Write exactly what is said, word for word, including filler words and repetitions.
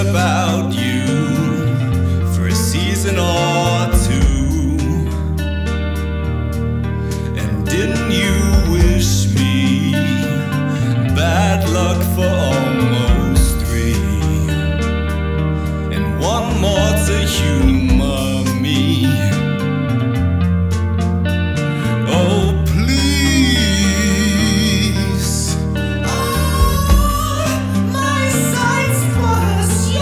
about you for a season or two. And didn't you wish me bad luck for almost three? And one more to humor me.